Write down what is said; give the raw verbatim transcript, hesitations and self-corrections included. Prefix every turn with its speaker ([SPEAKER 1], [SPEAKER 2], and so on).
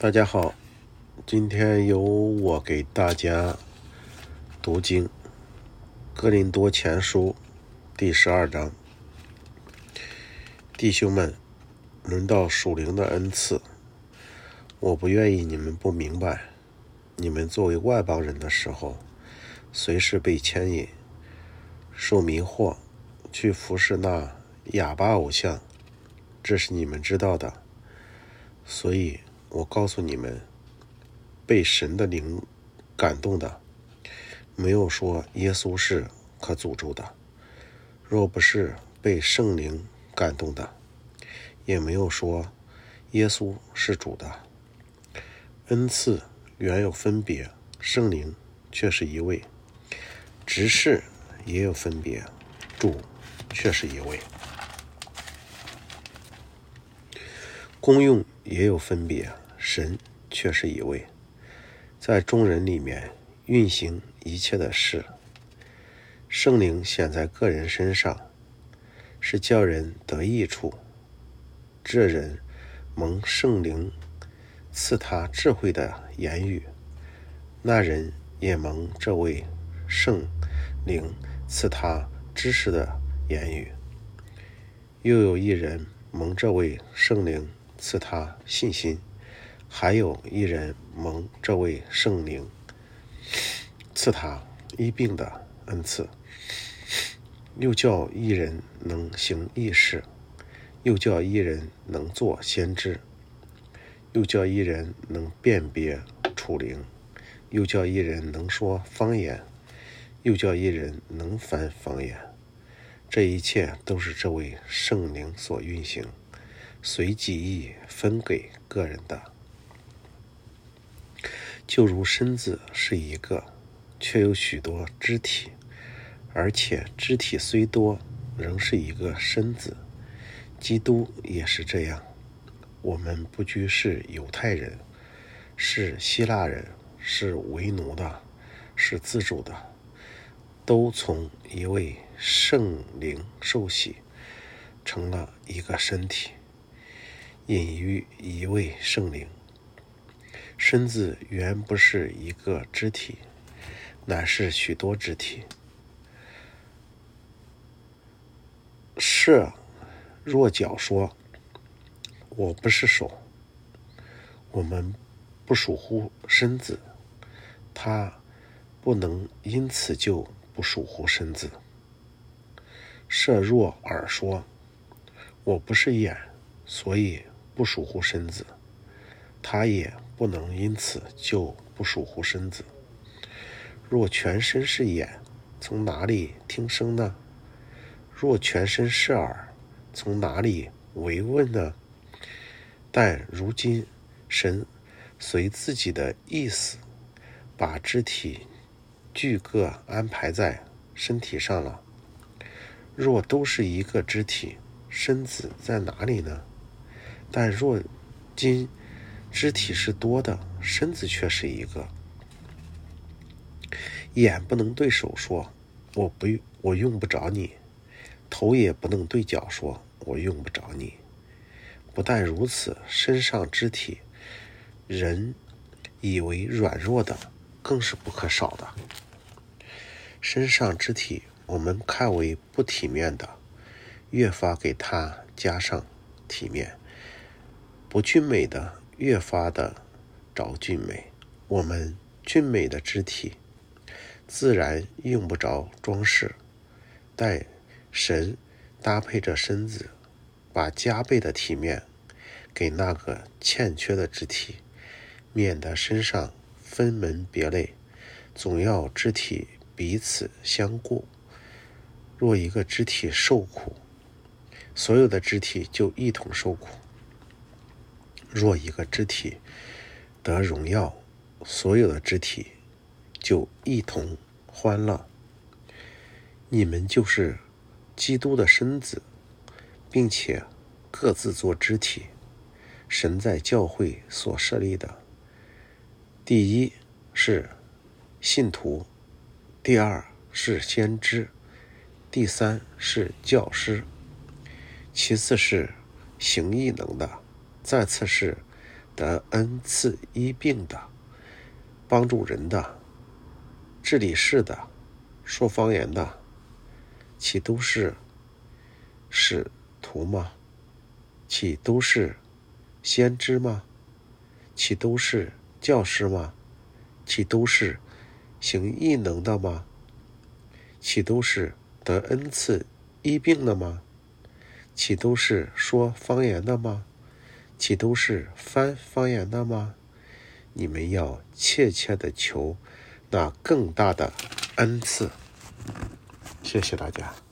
[SPEAKER 1] 大家好，今天由我给大家读经《哥林多前书》第十二章。弟兄们，论到属灵的恩赐，我不愿意你们不明白。你们作为外邦人的时候，随时被牵引，受迷惑，去服侍那哑巴偶像，这是你们知道的。所以我告诉你们，被神的灵感动的，没有说耶稣是可诅咒的；若不是被圣灵感动的，也没有说耶稣是主的。恩赐原有分别，圣灵却是一位；执事也有分别，主却是一位；功用也有分别，神却是一位。在众人里面运行一切的事，圣灵显在个人身上，是叫人得益处。这人蒙圣灵赐他智慧的言语，那人也蒙这位圣灵赐他知识的言语。又有一人蒙这位圣灵赐他信心，还有一人蒙这位圣灵赐他医病的恩赐。又叫一人能行异事，又叫一人能做先知，又叫一人能辨别处灵，又叫一人能说方言，又叫一人能翻方言。这一切都是这位圣灵所运行，随己意分给个人的。就如身子是一个，却有许多肢体，而且肢体虽多，仍是一个身子。基督也是这样。我们不拘是犹太人，是希腊人，是为奴的，是自主的，都从一位圣灵受洗，成了一个身体，隐于一位圣灵。身子原不是一个肢体，乃是许多肢体。射若脚说，我不是手，我们不属乎身子，他不能因此就不属乎身子。射若耳说，我不是眼，所以不属乎身子，他也不能因此就不属乎身子。若全身是眼，从哪里听声呢？若全身是耳，从哪里为问呢？但如今神随自己的意思，把肢体俱各安排在身体上了。若都是一个肢体，身子在哪里呢？但若今肢体是多的，身子却是一个。眼不能对手说，我不我用不着你；头也不能对脚说，我用不着你。不但如此，身上肢体，人以为软弱的，更是不可少的。身上肢体我们看为不体面的，越发给它加上体面；不俊美的，越发的着俊美。我们俊美的肢体自然用不着装饰，但神搭配着身子，把加倍的体面给那个欠缺的肢体，免得身上分门别类，总要肢体彼此相顾。若一个肢体受苦，所有的肢体就一同受苦；若一个肢体得荣耀，所有的肢体就一同欢乐。你们就是基督的身子，并且各自做肢体。神在教会所设立的，第一是信徒，第二是先知，第三是教师，其次是行异能的，再次是得恩赐医病的、帮助人的、治理事的、说方言的，岂都是使徒吗？岂都是先知吗？岂都是教师吗？岂都是行异能的吗？岂都是得恩赐医病的吗？岂都是说方言的吗？岂都是翻方言的吗？你们要切切的求那更大的恩赐。谢谢大家。